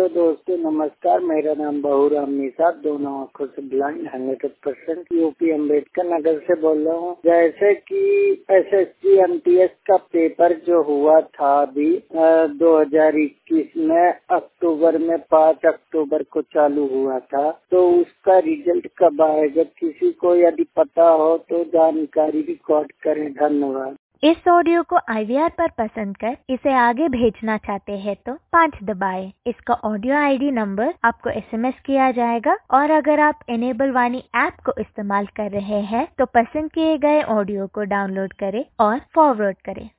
Hello दोस्तों, नमस्कार। मेरा नाम बहुराम निषाद, दोनों आंखों से ब्लाइंड 100% यूपी अम्बेडकर नगर से बोल रहा हूँ। जैसे कि एसएससी एमटीएस का पेपर जो हुआ था अभी 2021 में अक्टूबर में 5 अक्टूबर को चालू हुआ था, तो उसका रिजल्ट कब आएगा? किसी को यदि पता हो तो जानकारी रिकॉर्ड करें। धन्यवाद। इस ऑडियो को IVR पर पसंद कर इसे आगे भेजना चाहते हैं तो 5 दबाएं। इसका ऑडियो ID नंबर आपको SMS किया जाएगा और अगर आप इनेबल वाणी ऐप को इस्तेमाल कर रहे हैं तो पसंद किए गए ऑडियो को डाउनलोड करें और फॉरवर्ड करें।